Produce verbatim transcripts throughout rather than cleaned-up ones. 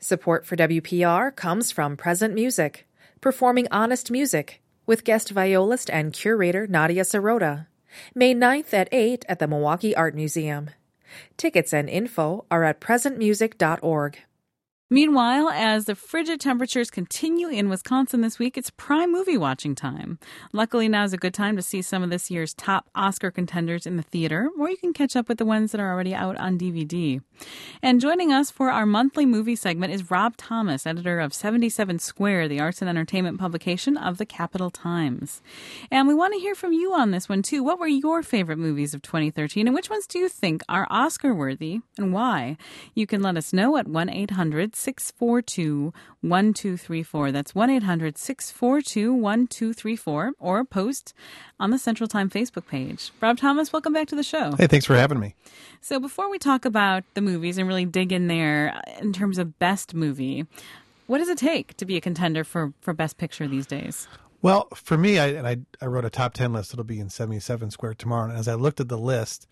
Support for W P R comes from Present Music, performing honest music, with guest violist and curator Nadia Sirota. May ninth at eight at the Milwaukee Art Museum. Tickets and info are at present music dot org. Meanwhile, as the frigid temperatures continue in Wisconsin this week, it's prime movie watching time. Luckily, now is a good time to see some of this year's top Oscar contenders in the theater, or you can catch up with the ones that are already out on D V D. And joining us for our monthly movie segment is Rob Thomas, editor of seventy-seven Square, the arts and entertainment publication of the Capital Times. And we want to hear from you on this one, too. What were your favorite movies of twenty thirteen, and which ones do you think are Oscar-worthy, and why? You can let us know at one eight hundred six four two one two three four. That's one eight hundred six four two one two three four, or post on the Central Time Facebook page. Rob Thomas, welcome back to the show. Hey, thanks for having me. So before we talk about the movies and really dig in there in terms of best movie, what does it take to be a contender for, for Best Picture these days? Well, for me, I, and I, I wrote a top ten list. It'll be in seventy-seven Square tomorrow. And as I looked at the list,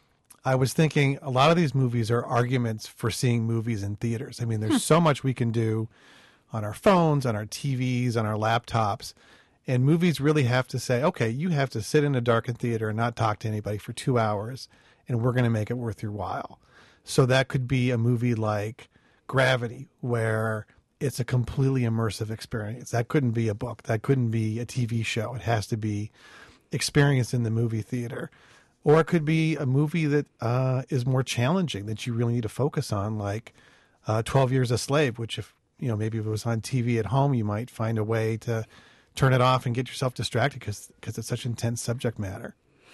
I was thinking a lot of these movies are arguments for seeing movies in theaters. I mean, there's so much we can do on our phones, on our T Vs, on our laptops. And movies really have to say, okay, you have to sit in a darkened theater and not talk to anybody for two hours, and we're going to make it worth your while. So that could be a movie like Gravity, where it's a completely immersive experience. That couldn't be a book. That couldn't be a T V show. It has to be experienced in the movie theater. Or it could be a movie that uh, is more challenging, that you really need to focus on, like uh, twelve Years a Slave, which if, you know, maybe if it was on T V at home, you might find a way to turn it off and get yourself distracted because because it's such intense subject matter.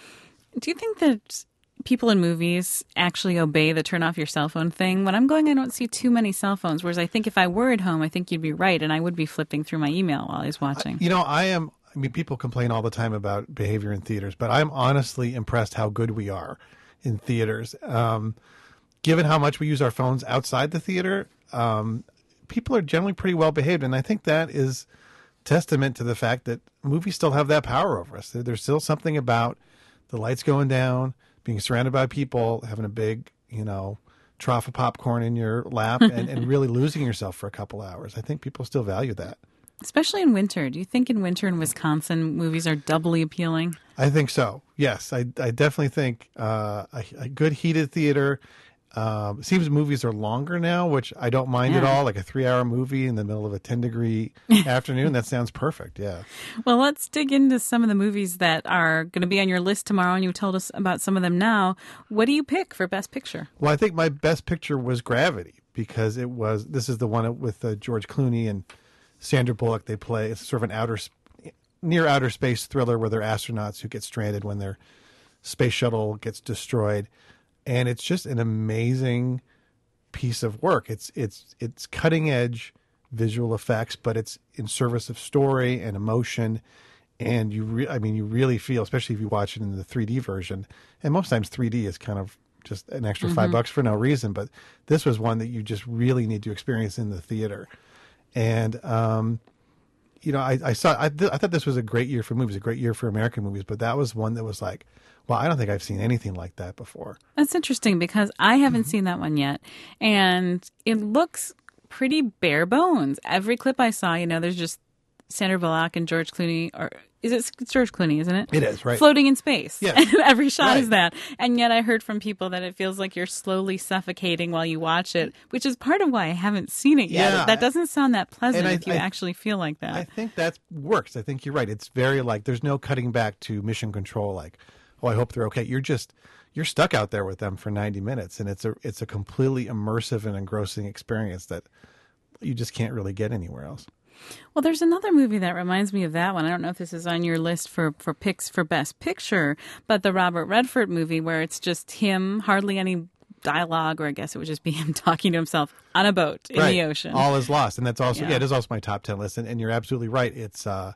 Do you think that people in movies actually obey the turn off your cell phone thing? When I'm going, I don't see too many cell phones, whereas I think if I were at home, I think you'd be right, and I would be flipping through my email while I was watching. You know, I am... I mean, people complain all the time about behavior in theaters, but I'm honestly impressed how good we are in theaters. Um, given how much we use our phones outside the theater, um, people are generally pretty well behaved. And I think that is testament to the fact that movies still have that power over us. There's still something about the lights going down, being surrounded by people, having a big, you know, trough of popcorn in your lap and, and really losing yourself for a couple hours. I think people still value that. Especially in winter. Do you think in winter in Wisconsin movies are doubly appealing? I think so. Yes, I, I definitely think uh, a, a good heated theater. Um, it seems movies are longer now, which I don't mind yeah. at all. Like a three-hour movie in the middle of a ten-degree afternoon. That sounds perfect, yeah. Well, let's dig into some of the movies that are going to be on your list tomorrow, and you told us about some of them now. What do you pick for Best Picture? Well, I think my Best Picture was Gravity, because it was, this is the one with uh, George Clooney and Sandra Bullock. They play, it's sort of an outer, near outer space thriller where they're astronauts who get stranded when their space shuttle gets destroyed. And it's just an amazing piece of work. It's, it's, it's cutting edge visual effects, but it's in service of story and emotion. And you, re- I mean, you really feel, especially if you watch it in the three D version, and most times three D is kind of just an extra mm-hmm. five bucks for no reason. But this was one that you just really need to experience in the theater. And, um, you know, I, I saw, I, th- I thought this was a great year for movies, a great year for American movies, but that was one that was like, well, I don't think I've seen anything like that before. That's interesting because I haven't mm-hmm. seen that one yet. And it looks pretty bare bones. Every clip I saw, you know, there's just Sandra Bullock and George Clooney, or is it it's George Clooney, isn't it? It is, right. Floating in space. Yeah. Every shot right. is that. And yet I heard from people that it feels like you're slowly suffocating while you watch it, which is part of why I haven't seen it yet. Yeah. That doesn't sound that pleasant I, if you I, actually feel like that. I think that works. I think you're right. It's very like, there's no cutting back to Mission Control, like, oh, I hope they're okay. You're just, you're stuck out there with them for ninety minutes. And it's a, it's a completely immersive and engrossing experience that you just can't really get anywhere else. Well, there's another movie that reminds me of that one. I don't know if this is on your list for, for picks for Best Picture, but the Robert Redford movie where it's just him, hardly any dialogue, or I guess it would just be him talking to himself on a boat in right. the ocean. All is lost. And that's also, yeah, yeah it is also my top ten list. And, and you're absolutely right. It's, uh,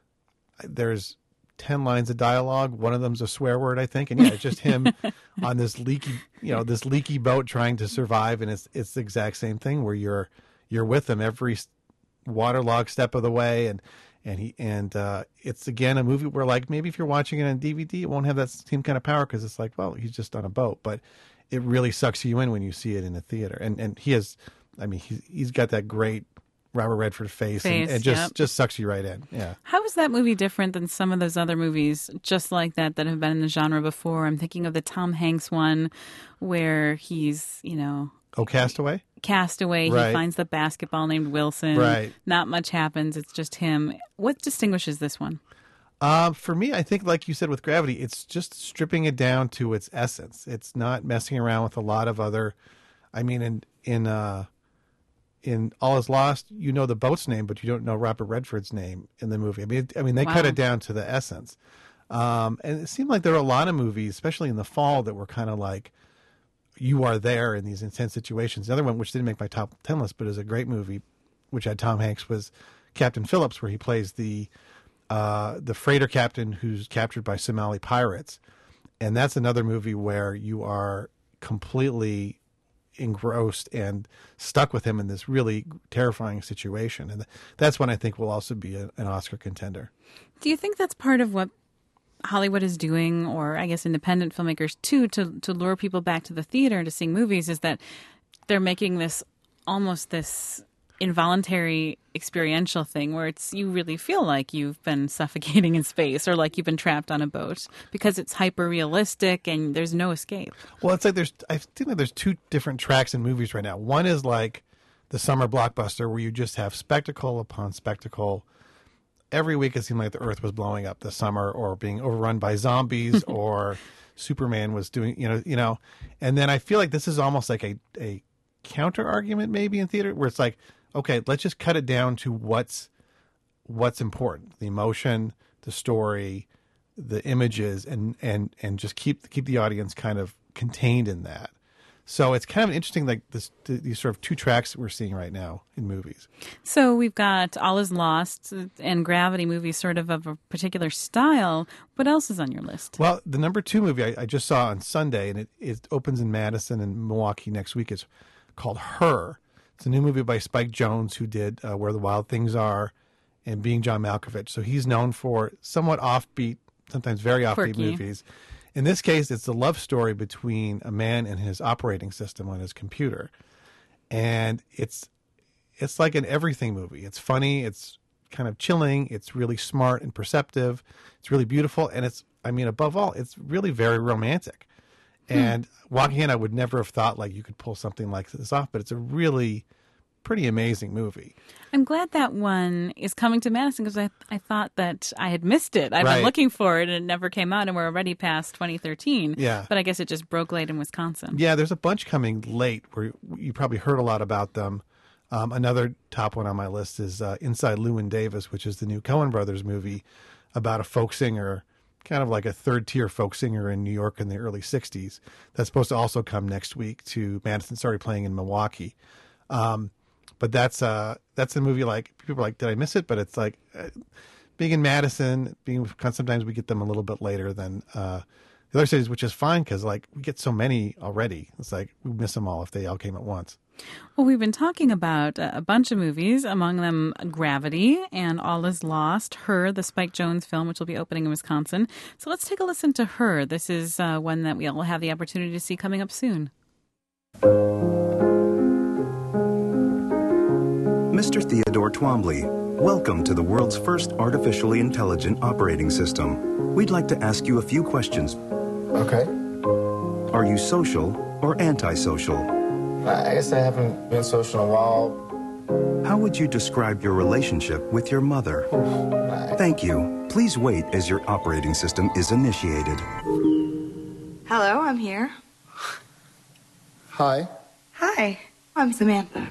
there's ten lines of dialogue. One of them's a swear word, I think. And yeah, it's just him on this leaky, you know, this leaky boat trying to survive. And it's, it's the exact same thing where you're, you're with him every waterlogged step of the way, and and he and uh it's again a movie where, like, maybe if you're watching it on D V D it won't have that same kind of power because it's like, well, he's just on a boat, but it really sucks you in when you see it in a theater. And and he has I mean, he's, he's got that great Robert Redford face, face and, and just, yep. just sucks you right in. Yeah. How is that movie different than some of those other movies just like that that have been in the genre before? I'm thinking of the Tom Hanks one where he's, you know... Oh, Castaway? Castaway. Right. He finds the basketball named Wilson. Right. Not much happens. It's just him. What distinguishes this one? Um, for me, I think, like you said with Gravity, it's just stripping it down to its essence. It's not messing around with a lot of other. I mean, in in uh, in All Is Lost, you know the boat's name, but you don't know Robert Redford's name in the movie. I mean, I mean, they Wow. cut it down to the essence. Um, and it seemed like there were a lot of movies, especially in the fall, that were kind of like, you are there in these intense situations. The other one, which didn't make my top ten list, but is a great movie, which had Tom Hanks, was Captain Phillips, where he plays the uh, the freighter captain who's captured by Somali pirates. And that's another movie where you are completely engrossed and stuck with him in this really terrifying situation. And that's one I think will also be a, an Oscar contender. Do you think that's part of what Hollywood is doing, or I guess independent filmmakers too, to, to lure people back to the theater to seeing movies, is that they're making this almost this involuntary experiential thing where it's you really feel like you've been suffocating in space or like you've been trapped on a boat because it's hyper realistic and there's no escape. Well, it's like there's I think like there's two different tracks in movies right now. One is like the summer blockbuster where you just have spectacle upon spectacle. Every week it seemed like the earth was blowing up this summer or being overrun by zombies or Superman was doing, you know, you know. And then I feel like this is almost like a, a counter argument maybe in theater where it's like, okay, let's just cut it down to what's what's important. The emotion, the story, the images, and and and just keep keep the audience kind of contained in that. So it's kind of interesting, like this, these sort of two tracks that we're seeing right now in movies. So we've got All Is Lost and Gravity movies sort of of a particular style. What else is on your list? Well, the number two movie I, I just saw on Sunday, and it, it opens in Madison and Milwaukee next week, is called Her. It's a new movie by Spike Jonze, who did uh, Where the Wild Things Are and Being John Malkovich. So he's known for somewhat offbeat, sometimes very offbeat Quirky. movies. In this case, it's a love story between a man and his operating system on his computer. And it's it's like an everything movie. It's funny, it's kind of chilling, it's really smart and perceptive, it's really beautiful, and it's, I mean, above all, it's really very romantic. Hmm. And walking in, I would never have thought like you could pull something like this off, but it's a really pretty amazing movie. I'm glad that one is coming to Madison because I I thought that I had missed it. I've Right. been looking for it and it never came out, and we're already past twenty thirteen. Yeah. But I guess it just broke late in Wisconsin. Yeah, there's a bunch coming late where you probably heard a lot about them. Um, another top one on my list is uh, Inside Llewyn Davis, which is the new Coen Brothers movie about a folk singer, kind of like a third-tier folk singer in New York in the early sixties. That's supposed to also come next week to Madison. It's already playing in Milwaukee. Um, but that's uh, that's a movie like, people are like, did I miss it? But it's like, uh, being in Madison, being sometimes we get them a little bit later than uh, the other cities, which is fine because like we get so many already. It's like we miss them all if they all came at once. Well, we've been talking about a bunch of movies, among them Gravity and All Is Lost, Her, the Spike Jonze film, which will be opening in Wisconsin. So let's take a listen to Her. This is uh, one that we'll have the opportunity to see coming up soon. Mister Theodore Twombly, welcome to the world's first artificially intelligent operating system. We'd like to ask you a few questions. Okay. Are you social or antisocial? I guess I haven't been social in a while. How would you describe your relationship with your mother? I... Thank you. Please wait as your operating system is initiated. Hello, I'm here. Hi. Hi, I'm Samantha.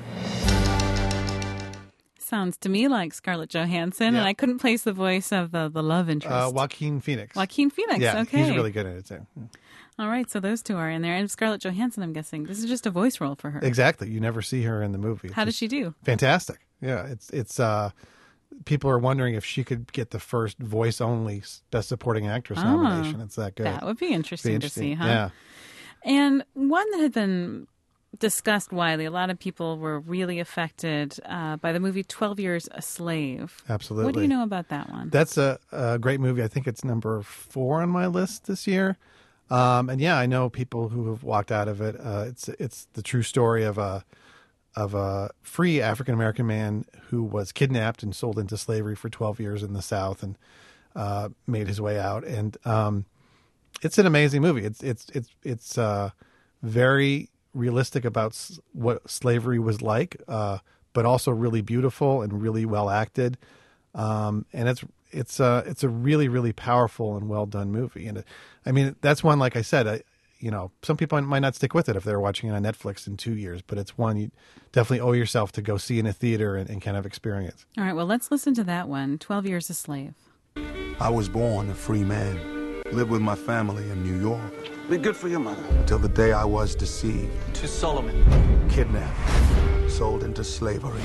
Sounds to me like Scarlett Johansson, Yeah. and I couldn't place the voice of the, the love interest. Uh, Joaquin Phoenix. Joaquin Phoenix, Yeah, okay. he's really good at it too. All right, so those two are in there. And Scarlett Johansson, I'm guessing. This is just a voice role for her. Exactly. You never see her in the movie. It's How does just she do? Fantastic. Yeah, it's it's. Uh, people are wondering if she could get the first voice only Best Supporting Actress Oh, nomination. It's that good. That would be interesting, Be interesting. to see, huh? Yeah. And one that had been discussed widely, a lot of people were really affected uh, by the movie twelve Years a Slave. Absolutely. What do you know about that one? That's a, a great movie. I think it's number four on my list this year. Um, and yeah, I know people who have walked out of it. Uh, it's it's the true story of a of a free African American man who was kidnapped and sold into slavery for twelve years in the South and uh, made his way out. And um, it's an amazing movie. It's it's it's it's uh, very realistic about s- what slavery was like, uh, but also really beautiful and really well acted. Um, and it's it's uh, it's a really really powerful and well done movie. And uh, I mean, that's one, like I said, I, you know, some people might not stick with it if they're watching it on Netflix in two years, but it's one you definitely owe yourself to go see in a theater and, and kind of experience. All right, well, let's listen to that one, twelve Years a Slave. I was born a free man, lived with my family in New York. Be good for your mother. Till the day I was deceived. To Solomon. Kidnapped. Sold into slavery.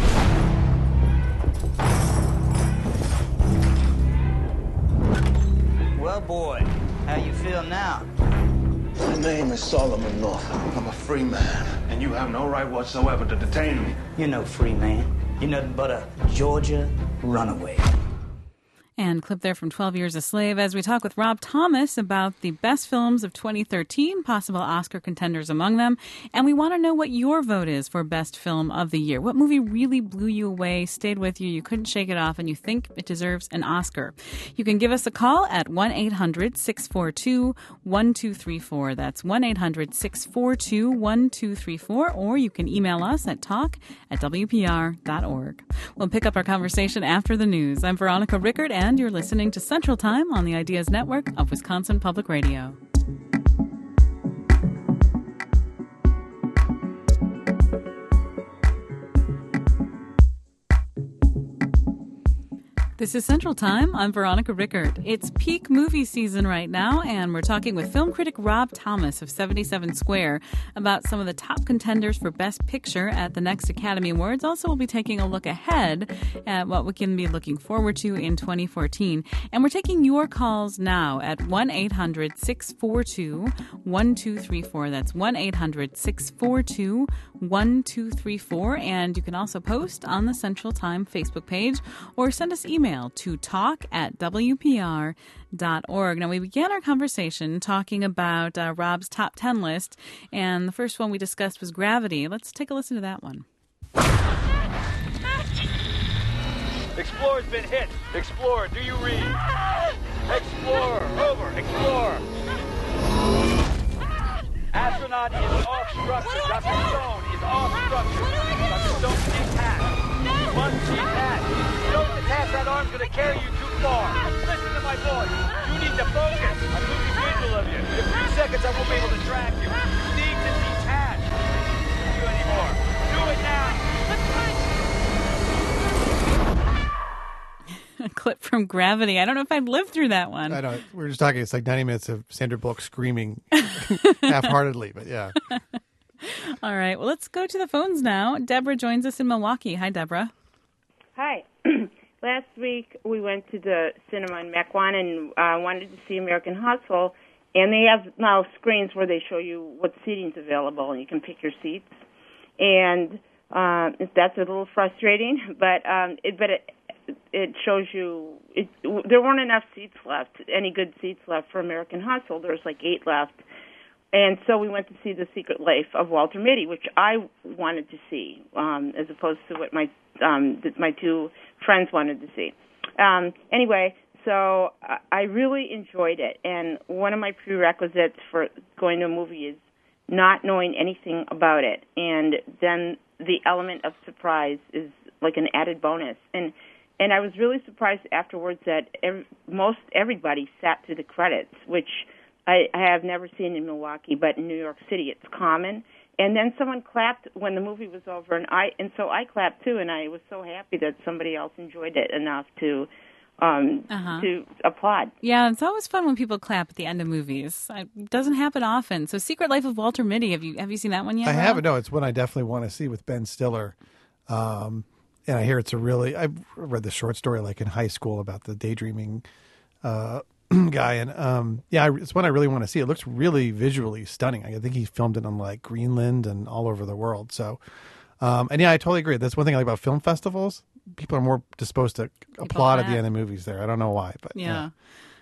Well, boy, how you feel now? My name is Solomon Northup. I'm a free man, and you have no right whatsoever to detain me. You're no free man. You're nothing but a Georgia runaway. And clip there from twelve Years a Slave as we talk with Rob Thomas about the best films of twenty thirteen, possible Oscar contenders among them. And we want to know what your vote is for best film of the year. What movie really blew you away, stayed with you, you couldn't shake it off, and you think it deserves an Oscar? You can give us a call at one eight hundred six four two one two three four. That's one eight hundred six four two one two three four. Or you can email us at talk at w p r dot org. We'll pick up our conversation after the news. I'm Veronica Rickard, and you're listening to Central Time on the Ideas Network of Wisconsin Public Radio. This is Central Time. I'm Veronica Rickard. It's peak movie season right now, and we're talking with film critic Rob Thomas of seventy-seven Square about some of the top contenders for Best Picture at the next Academy Awards. Also, we'll be taking a look ahead at what we can be looking forward to in twenty fourteen. And we're taking your calls now at one eight hundred six four two one two three four. That's one eight hundred six four two one two three four. And you can also post on the Central Time Facebook page or send us email to talk at w p r dot org. Now, we began our conversation talking about uh, Rob's top ten list, and the first one we discussed was Gravity. Let's take a listen to that one. Explorer's been hit. Explorer, do you read? Explorer, over. Explorer. Astronaut is off structure. Doctor Stone is off structure. Doctor Stone detached. Must detach. If you don't detach, that arm's going to carry you too far. Listen to my voice. You need to focus. I'm losing visual of you. In a few seconds, I won't be able to track you. You need to detach. I can't do you anymore. Do it now. A clip from Gravity. I don't know if I'd live through that one. I know. We were just talking. It's like ninety minutes of Sandra Bullock screaming half-heartedly, but yeah. All right. Well, let's go to the phones now. Deborah joins us in Milwaukee. Hi, Deborah. Hi. Last week we went to the cinema in Mequon and uh, wanted to see American Hustle, and they have now screens where they show you what seating's available, and you can pick your seats. And uh, that's a little frustrating, but um, it, but it, it shows you it, there weren't enough seats left, any good seats left for American Hustle. There's like eight left. And so we went to see The Secret Life of Walter Mitty, which I wanted to see, um, as opposed to what my um, my two friends wanted to see. Um, anyway, so I really enjoyed it. And one of my prerequisites for going to a movie is not knowing anything about it. And then the element of surprise is like an added bonus. And and I was really surprised afterwards that every, most everybody sat through the credits, which I, I have never seen in Milwaukee, but in New York City it's common. And then someone clapped when the movie was over, and I and so I clapped too, and I was so happy that somebody else enjoyed it enough to um, uh-huh. to applaud. Yeah, it's always fun when people clap at the end of movies. It doesn't happen often. So, Secret Life of Walter Mitty, have you have you seen that one yet? I Rob? haven't. No, it's one I definitely want to see with Ben Stiller. Um, and I hear it's a really. I read the short story like in high school about the daydreaming uh, guy, and um, yeah, it's one I really want to see. It looks really visually stunning. I think he filmed it on like Greenland and all over the world. So, um, and yeah, I totally agree. That's one thing I like about film festivals. People are more disposed to People applaud laugh. at the end of movies there. I don't know why, but yeah. yeah.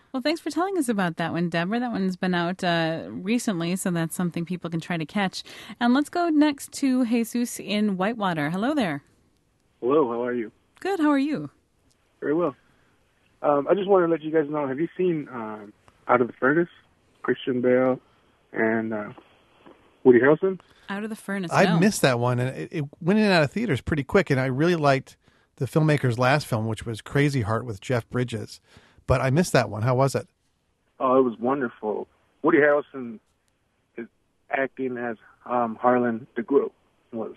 Well, thanks for telling us about that one, Deborah. That one's been out uh, recently, so that's something people can try to catch. And let's go next to Jesus in Whitewater. Hello there. Hello, how are you? Good, how are you? Very well. Um, I just wanted to let you guys know, have you seen um, Out of the Furnace? Christian Bale and uh, Woody Harrelson? Out of the Furnace, I no. missed that one, and it, it went in and out of theaters pretty quick, and I really liked the filmmaker's last film, which was Crazy Heart with Jeff Bridges. But I missed that one. How was it? Oh, it was wonderful. Woody Harrelson is acting as um, Harlan DeGroot was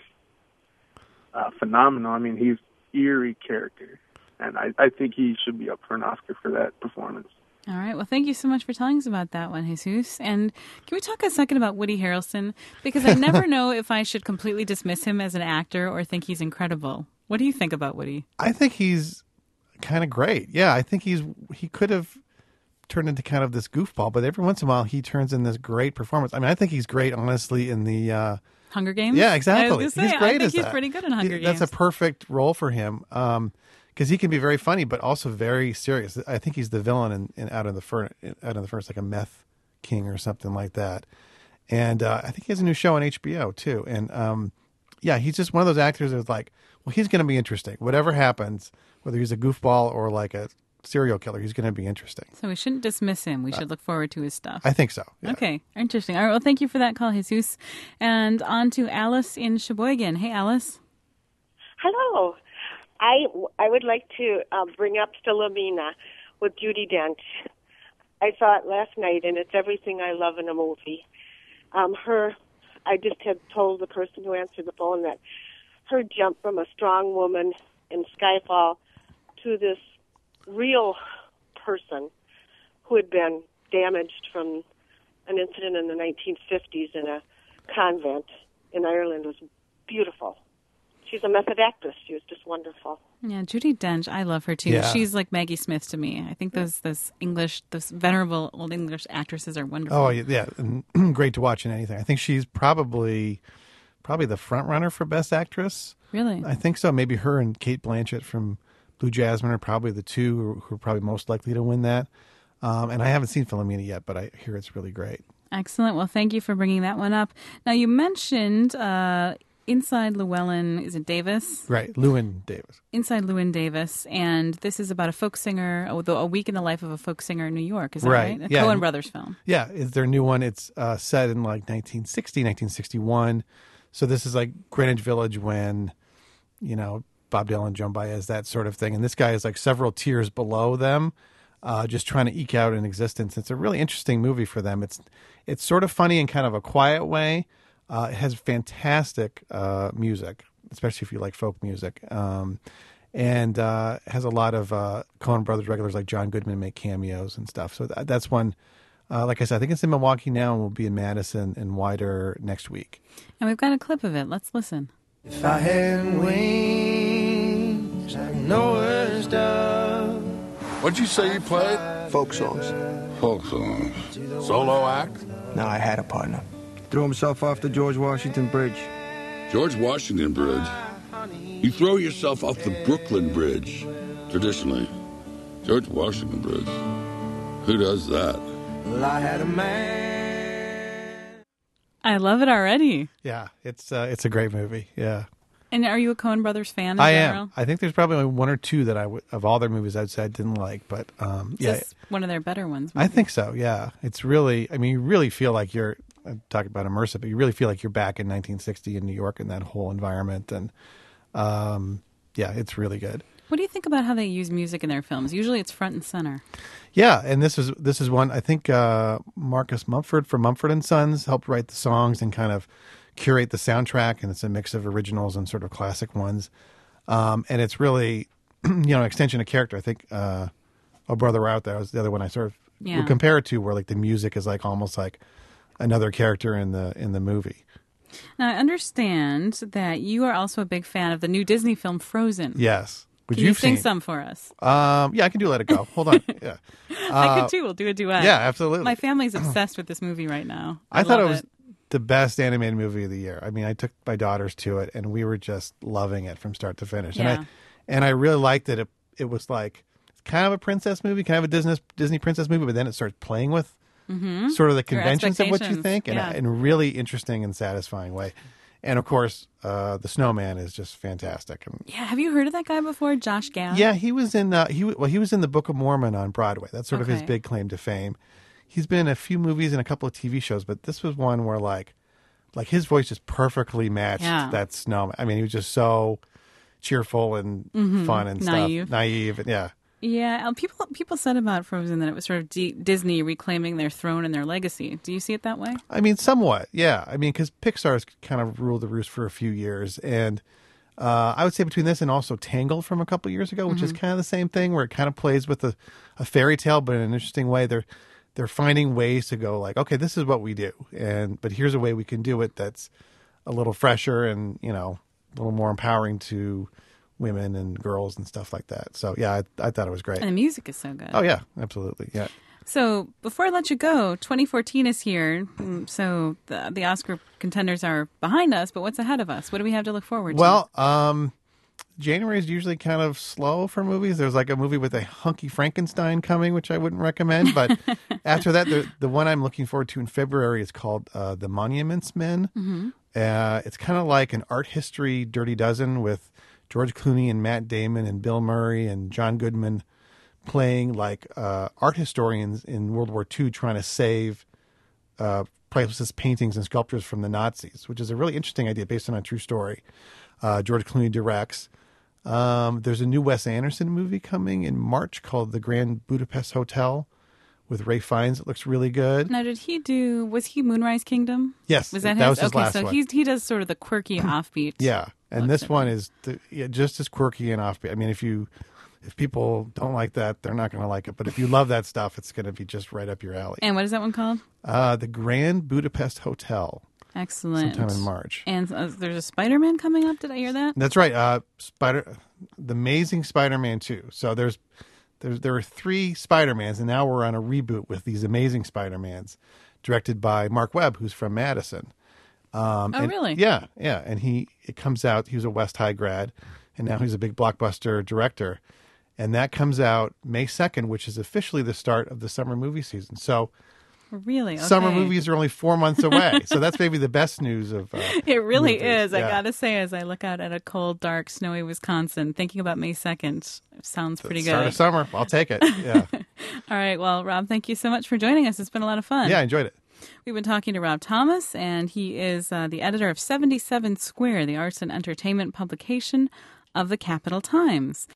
uh, phenomenal. I mean, he's eerie character, and I, I think he should be up for an Oscar for that performance. All right. Well, thank you so much for telling us about that one, Jesus. And can we talk a second about Woody Harrelson? Because I never know if I should completely dismiss him as an actor or think he's incredible. What do you think about Woody? I think he's kind of great. Yeah, I think he's he could have turned into kind of this goofball, but every once in a while he turns in this great performance. I mean, I think he's great, honestly, in the uh, Hunger Games. Yeah, exactly. I was gonna say, he's great I think as he's that. pretty good in Hunger he, Games. That's a perfect role for him because um, he can be very funny, but also very serious. I think he's the villain in, in Out of the Furnace, Out of the Furnace, like a meth king or something like that. And uh, I think he has a new show on H B O too. And um, yeah, he's just one of those actors that's like, well, he's going to be interesting. Whatever happens, whether he's a goofball or like a serial killer, he's going to be interesting. So we shouldn't dismiss him. We should look forward to his stuff. I think so. Yeah. Okay, interesting. All right, well, thank you for that call, Jesus. And on to Alice in Sheboygan. Hey, Alice. Hello. I, I would like to uh, bring up Philomena with Judi Dench. I saw it last night, and it's everything I love in a movie. Um, her, I just had told the person who answered the phone that her jump from a strong woman in Skyfall to this real person who had been damaged from an incident in the nineteen fifties in a convent in Ireland was beautiful. She's a method actress. She was just wonderful. Yeah, Judi Dench, I love her too. Yeah. She's like Maggie Smith to me. I think those those English, those venerable old English actresses are wonderful. Oh yeah, and great to watch in anything. I think she's probably probably the front runner for Best Actress. Really? I think so. Maybe her and Kate Blanchett from Blue Jasmine are probably the two who, who are probably most likely to win that. Um, and I haven't seen Philomena yet, but I hear it's really great. Excellent. Well, thank you for bringing that one up. Now, you mentioned uh, Inside Llewellyn, is it Davis? Right, Llewyn Davis. Inside Llewyn Davis, and this is about a folk singer, a week in the life of a folk singer in New York, is that right? Right. A Yeah. Coen Brothers film. Yeah, it's their new one. It's uh, set in like nineteen sixty, nineteen sixty-one. So this is like Greenwich Village when, you know, Bob Dylan, Joan Baez, that sort of thing. And this guy is like several tiers below them, uh, just trying to eke out an existence. It's a really interesting movie for them. It's it's sort of funny in kind of a quiet way. Uh, it has fantastic uh, music, especially if you like folk music. Um, and uh, has a lot of uh, Coen Brothers regulars like John Goodman make cameos and stuff. So that, that's one, uh, like I said, I think it's in Milwaukee now and will be in Madison and wider next week. And we've got a clip of it. Let's listen. If I had wings, I know where to stop. What'd you say you played? Folk songs. Folk songs. Solo act? No, I had a partner. Threw himself off the George Washington Bridge. George Washington Bridge? You throw yourself off the Brooklyn Bridge, traditionally. George Washington Bridge. Who does that? Well, I had a man. I love it already. Yeah, it's uh, it's a great movie. Yeah. And are you a Coen Brothers fan in I general? am. I think there's probably only one or two that I w- of all their movies I'd say I didn't like, but um, Is yeah, this one of their better ones? I think so. Yeah, it's really. I mean, you really feel like you're I'm talking about immersive, but you really feel like you're back in nineteen sixty in New York in that whole environment, and um, yeah, it's really good. What do you think about how they use music in their films? Usually, it's front and center. Yeah, and this is this is one I think uh, Marcus Mumford from Mumford and Sons helped write the songs and kind of curate the soundtrack, and it's a mix of originals and sort of classic ones. Um, and it's really, you know, an extension of character. I think uh, Oh Brother We're Out There was the other one I sort of Yeah. would compare it to, where like the music is like almost like another character in the in the movie. Now, I understand that you are also a big fan of the new Disney film Frozen. Yes. Which Can you you've sing seen. some for us? Um, yeah, I can do Let It Go. Hold on. Yeah. I Uh, could too. We'll do a duet. Yeah, absolutely. My family's obsessed with this movie right now. I, I thought it love was the best animated movie of the year. I mean, I took my daughters to it, and we were just loving it from start to finish. Yeah. And I and I really liked it. It, it was like kind of a princess movie, kind of a Disney Disney princess movie, but then it starts playing with mm-hmm. sort of the Your conventions of what you expectations. think in, Yeah. a, in a really interesting and satisfying way. And of course, uh, the Snowman is just fantastic. And, Yeah, have you heard of that guy before, Josh Gad? yeah, he was in uh, he well he was in the Book of Mormon on Broadway. That's sort of his Okay. big claim to fame. He's been in a few movies and a couple of T V shows, but this was one where like like his voice just perfectly matched Yeah. that Snowman. I mean, he was just so cheerful and Mhm. fun and Naive. stuff, naive, and yeah. Yeah, uh, people people said about Frozen that it was sort of D- Disney reclaiming their throne and their legacy. Do you see it that way? I mean, somewhat, yeah. I mean, because Pixar's kind of ruled the roost for a few years, and uh, I would say between this and also Tangled from a couple years ago, which is Mhm. kind of the same thing, where it kind of plays with a, a fairy tale, but in an interesting way. They're they're finding ways to go like, okay, this is what we do, and but here's a way we can do it that's a little fresher and you know a little more empowering to women and girls and stuff like that. So yeah, I, I thought it was great. And the music is so good. Oh yeah, absolutely, yeah. So before I let you go, twenty fourteen is here. Mm, So the, the Oscar contenders are behind us, but what's ahead of us? What do we have to look forward to? Well, um, January is usually kind of slow for movies. There's like a movie with a hunky Frankenstein coming, which I wouldn't recommend. But after that, the the one I'm looking forward to in February is called uh, The Monuments Men. Mhm. Uh, it's kind of like an art history Dirty Dozen with George Clooney and Matt Damon and Bill Murray and John Goodman playing like uh, art historians in World War Two trying to save uh, priceless paintings and sculptures from the Nazis, which is a really interesting idea based on a true story. Uh, George Clooney directs. Um, there's a new Wes Anderson movie coming in March called The Grand Budapest Hotel with Ray Fiennes. It looks really good. Now, did he do? Was he Moonrise Kingdom? Yes, was that, that his? was his okay, last so one. he's he does sort of the quirky offbeat. Yeah, and looks this at one it. is the, yeah, just as quirky and offbeat. I mean, if you if people don't like that, they're not going to like it. But if you love that stuff, it's going to be just right up your alley. And what is that one called? Uh, the Grand Budapest Hotel. Excellent. Sometime in March. And uh, there's a Spider-Man coming up. Did I hear that? That's right. Uh, Spider, the Amazing Spider-Man two. So there's, there's there are three Spider-Mans, and now we're on a reboot with these Amazing Spider-Mans, directed by Mark Webb, who's from Madison. Um, Oh, and- really? Yeah, yeah. And he it comes out. He was a West High grad, and now he's a big blockbuster director. And that comes out May second, which is officially the start of the summer movie season. So Really? Okay. summer movies are only four months away. So that's maybe the best news of. Uh, It really movies. is. I Yeah. gotta say, as I look out at a cold, dark, snowy Wisconsin, thinking about May second sounds pretty Start good. of summer. I'll take it. Yeah. All right. Well, Rob, thank you so much for joining us. It's been a lot of fun. Yeah, I enjoyed it. We've been talking to Rob Thomas, and he is uh, the editor of seventy-seven Square, the arts and entertainment publication of the Capital Times.